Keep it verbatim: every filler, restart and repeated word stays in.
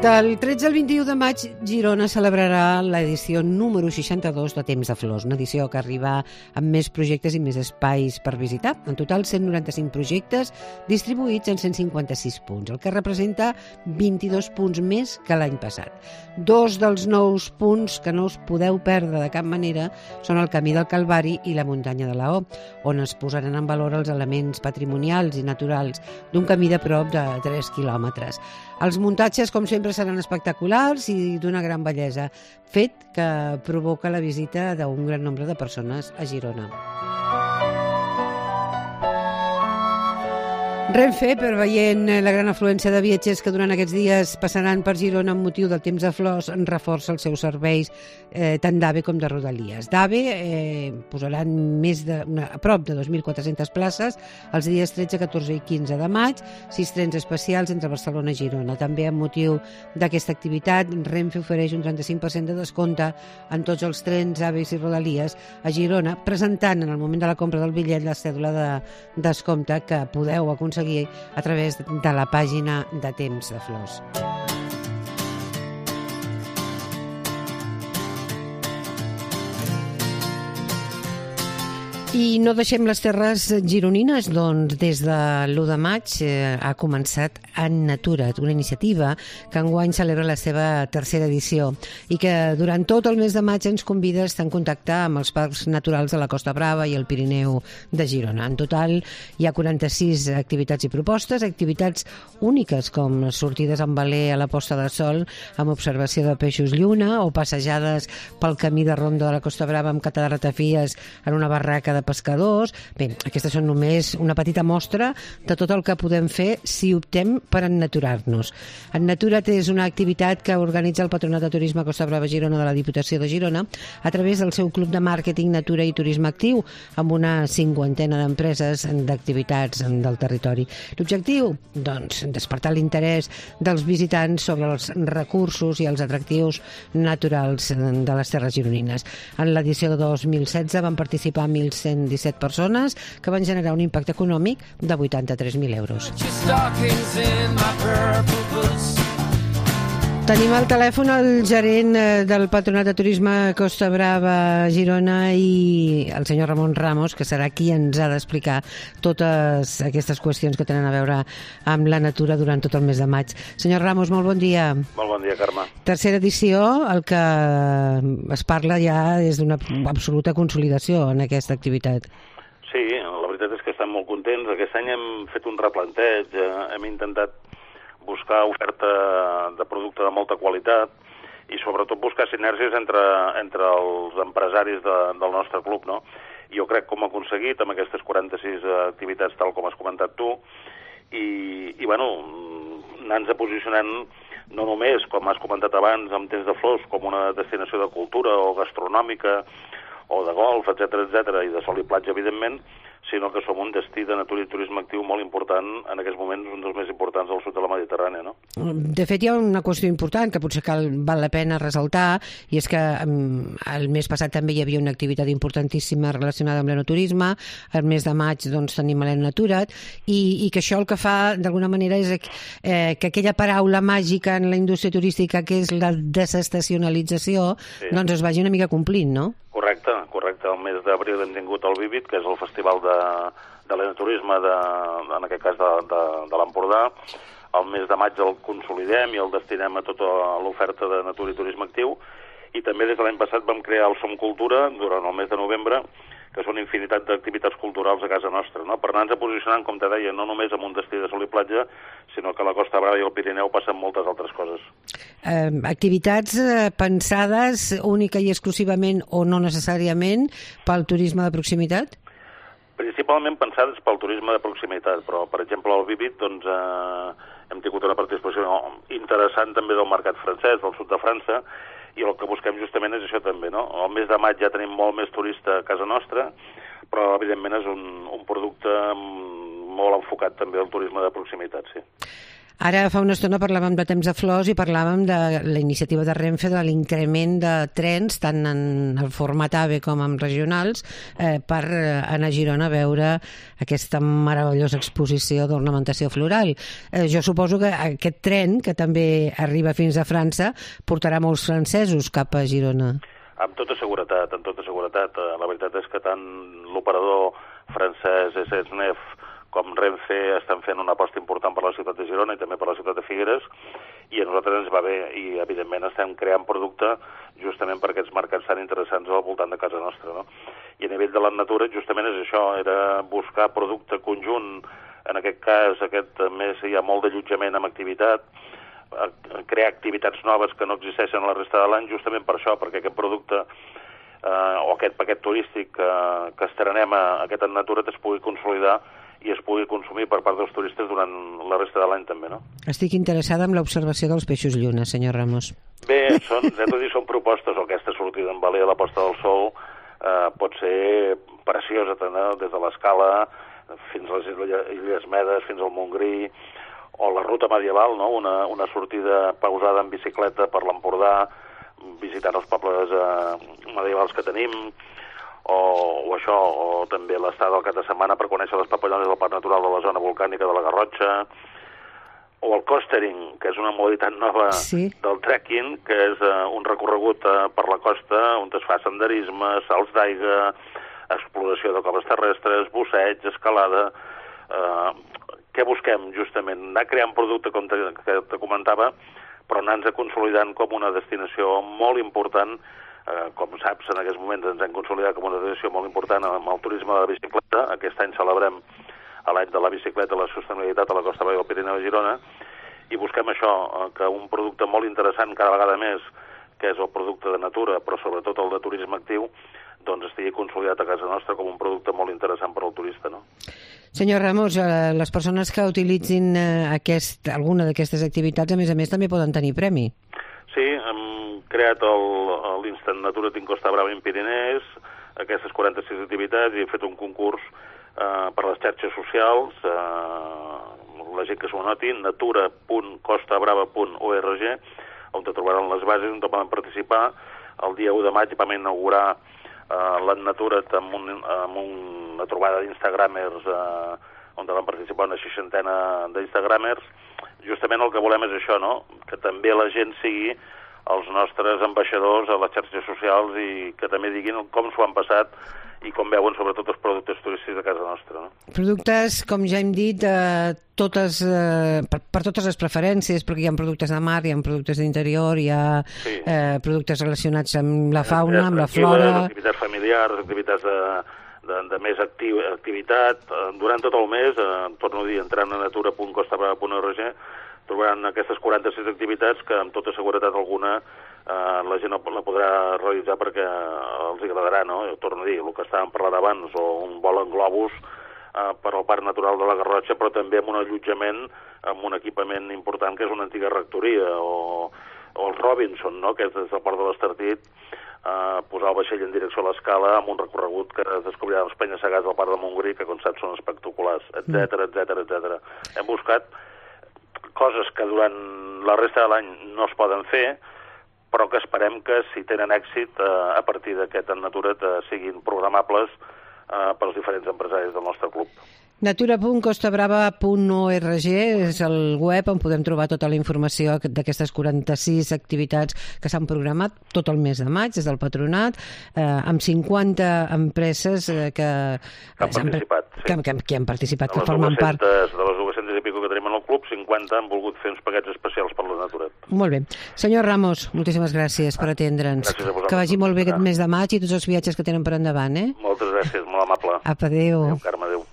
Del tretze al vint-i-u de maig, Girona celebrarà l'edició número seixanta-dos de Temps de Flors, una edició que arriba amb més projectes i més espais per visitar. En total, cent noranta-cinc projectes distribuïts en cent cinquanta-sis punts, el que representa vint-i-dos punts més que l'any passat. Dos dels nous punts que no us podeu perdre de cap manera són el Camí del Calvari i la Muntanya de Laó, on es posaran en valor els elements patrimonials i naturals d'un camí de prop de tres quilòmetres. Els muntatges, com sempre, seran espectaculars i d'una gran bellesa, fet que provoca la visita d'un gran nombre de persones a Girona. Renfe, preveient la gran afluència de viatgers que durant aquests dies passaran per Girona amb motiu del Temps de Flors, reforça els seus serveis eh, tant d'AVE com de Rodalies. D'AVE eh, posaran més de, una, a prop de dos mil quatre-centes places els dies tretze, catorze i quinze de maig, sis trens especials entre Barcelona i Girona. També amb motiu d'aquesta activitat, Renfe ofereix un trenta-cinc per cent de descompte en tots els trens, AVEs i Rodalies a Girona, presentant en el moment de la compra del bitllet la cèdula de descompte que podeu aconseguir a través de la pàgina de Temps de Flors. I no deixem les terres gironines, doncs des de l'u de maig eh, ha començat En Natura't, una iniciativa que enguany celebra la seva tercera edició i que durant tot el mes de maig ens convida a estar en contacte amb els parcs naturals de la Costa Brava i el Pirineu de Girona. En total hi ha quaranta-sis activitats i propostes, activitats úniques com sortides amb veler a la posta de sol amb observació de peixos lluna o passejades pel camí de ronda de la Costa Brava amb cata de ratafies en una barraca de pescadors. Bé, aquestes són només una petita mostra de tot el que podem fer si optem per ennaturar-nos. En Natura't és una activitat que organitza el Patronat de Turisme Costa Brava Girona de la Diputació de Girona a través del seu Club de Màrqueting, Natura i Turisme Actiu, amb una cinquantena d'empreses d'activitats del territori. L'objectiu? Doncs despertar l'interès dels visitants sobre els recursos i els atractius naturals de les terres gironines. En l'edició de dos mil setze van participar mil cent disset persones que van generar un impacte econòmic de vuitanta-tres mil euros. Tenim al telèfon el gerent del Patronat de Turisme Costa Brava Girona i el senyor Ramon Ramos, que serà qui ens ha d'explicar totes aquestes qüestions que tenen a veure amb la natura durant tot el mes de maig. Senyor Ramos, molt bon dia. Molt bon dia, Carme. Tercera edició, el que es parla ja és d'una absoluta consolidació en aquesta activitat. Sí, la veritat és que estem molt contents. Aquest any hem fet un replanteig, hem intentat buscar oferta de producte de molta qualitat i sobretot buscar sinergies entre, entre els empresaris de, del nostre club, no? Jo crec que hem aconseguit amb aquestes quaranta-sis activitats tal com has comentat tu i, i bueno, anar-nos posicionant no només, com has comentat abans, amb Temps de Flors, com una destinació de cultura o gastronòmica o de golf, etcètera, etcètera, i de sol i platja, evidentment, sinó que som un destí de natura i turisme actiu molt important, en aquests moments un dels més importants del sud de la Mediterrània, no? De fet, hi ha una qüestió important que potser cal, val la pena ressaltar, i és que um, el mes passat també hi havia una activitat importantíssima relacionada amb l'enoturisme, el mes de maig doncs, tenim l'Ennatura't, i, i que això el que fa, d'alguna manera, és eh, que aquella paraula màgica en la indústria turística, que és la desestacionalització, sí, doncs es vagi una mica complint, no? Correcte, correcte. El mes d'abril hem tingut el Vivid, que és el festival de, de l'enoturisme, de, en aquest cas de, de, de l'Empordà. El mes de maig el consolidem i el destinem a tota l'oferta de natura i turisme actiu. I també des de l'any passat vam crear el Som Cultura durant el mes de novembre, que són infinitat d'activitats culturals a casa nostra, no? Per anar-nos posicionant, com te deia, no només amb un destí de sol i platja, sinó que a la Costa Brava i el Pirineu passen moltes altres coses. Eh, activitats eh, pensades única i exclusivament o no necessàriament pel turisme de proximitat? Principalment pensades pel turisme de proximitat, però, per exemple, al Vivid, doncs, eh, hem tingut una participació interessant també del mercat francès, del sud de França, i el que busquem justament és això també, no? El mes de maig ja tenim molt més turista a casa nostra, però evidentment és un, un producte molt enfocat també al turisme de proximitat, sí. Ara fa una estona parlàvem de Temps de Flors i parlàvem de la iniciativa de Renfe de l'increment de trens tant en el format AVE com en regionals eh, per anar a Girona a veure aquesta meravellosa exposició d'ornamentació floral. Eh, jo suposo que aquest tren, que també arriba fins a França, portarà molts francesos cap a Girona. Amb tota seguretat, amb tota seguretat. La veritat és que tant l'operador francès S N C F com Renfe estan fent una aposta important per la ciutat de Girona i també per la ciutat de Figueres, i a nosaltres ens va bé, i evidentment estem creant producte justament per aquests mercats tan interessants al voltant de casa nostra, no? I a nivell de la natura justament és això, era buscar producte conjunt, en aquest cas aquest mes hi ha molt d'allotjament amb activitat, crear activitats noves que no existeixen a la resta de l'any justament per això, perquè aquest producte eh, o aquest paquet turístic eh, que estrenem a aquest en natura es pugui consolidar i es pugui consumir per part dels turistes durant la resta de l'any també, no? Estic interessada en l'observació dels peixos lluna, senyor Ramos. Bé, són, ja tot i són propostes, o aquesta sortida en Valea a la posta del sol eh, pot ser preciosa, no? Des de l'Escala fins a les Illes Medes, fins al Montgrí, o la ruta medieval, no? Una, una sortida pausada en bicicleta per l'Empordà, visitant els pobles eh, medievals que tenim, O, o això, o també l'estada del cap de setmana per conèixer les papallones del Parc Natural de la zona volcànica de la Garrotxa, o el coastering, que és una modalitat nova sí. del trekking, que és uh, un recorregut uh, per la costa on es fa senderisme, salts d'aigua, exploració de coves terrestres, busseig, escalada. Uh, què busquem, justament? Anar creant producte, com te, que te comentava, però anar-nos consolidant com una destinació molt important. Uh, com saps, en aquests moments ens hem consolidat com una destinació molt important amb el turisme de la bicicleta. Aquest any celebrem l'any de la bicicleta i la sostenibilitat a la Costa Brava del Pirineu de Girona, i busquem això, uh, que un producte molt interessant cada vegada més, que és el producte de natura, però sobretot el de turisme actiu, doncs estigui consolidat a casa nostra com un producte molt interessant per al turista, no? Senyor Ramos, eh, les persones que utilitzin eh, aquest, alguna d'aquestes activitats, a més a més, també poden tenir premi. Sí, hem creat l'Instant Natura Team Costa Brava en Pirinès, aquestes quaranta-sis activitats, i he fet un concurs eh, per les xarxes socials, eh, la gent que s'ho noti, natura punt costa brava punt org, on trobaran les bases, on poden participar. El dia u de maig vam inaugurar eh, l'Natura amb, un, amb una trobada d'instagramers eh, on van participar una seixantena d'instagramers. Justament el que volem és això, no? Que també la gent sigui els nostres ambaixadors a les xarxes socials i que també diguin com s'ho han passat i com veuen sobretot els productes turístics de casa nostra, no? Productes, com ja hem dit, eh, totes, eh, per, per totes les preferències, perquè hi ha productes de mar, hi ha productes d'interior, hi ha sí. eh, productes relacionats amb la fauna, amb la flora... Activitats familiars, activitats de, de, de més actiu, activitat. Durant tot el mes, eh, torno a dir, entrant a natura punt costa brava punt org, trobaran aquestes quaranta-sis activitats que amb tota seguretat alguna eh, la gent la podrà realitzar perquè els agradarà, no? Jo torno a dir, el que estàvem parlant abans, o un vol en globus eh, per al Parc Natural de la Garrotxa, però també amb un allotjament, amb un equipament important que és una antiga rectoria, o, o el Robinson, no? Que és des del Port de l'Estartit, eh, posar el vaixell en direcció a l'Escala amb un recorregut que es descobrirà als penya-segats del Parc de Montgrí, que com saps són espectaculars, etcètera, etcètera, etcètera. Hem buscat coses que durant la resta de l'any no es poden fer, però que esperem que, si tenen èxit, eh, a partir d'aquest en natura siguin programables eh, pels diferents empresaris del nostre club. natura punt costa brava punt org és el web on podem trobar tota la informació d'aquestes quaranta-sis activitats que s'han programat tot el mes de maig, des del Patronat, eh, amb cinquanta empreses eh, que, que han participat, sí. que, que, que han participat, de que formen part. De les dues-centes i pico que tenim en el club, cinquanta han volgut fer uns paquets especials per la natura. Molt bé. Senyor Ramos, moltíssimes gràcies per atendre'ns. Que vagi molt bé aquest mes de maig i tots els viatges que tenen per endavant, eh? Moltes gràcies, molt amable. Apa, adéu. Adéu, Carme, adéu.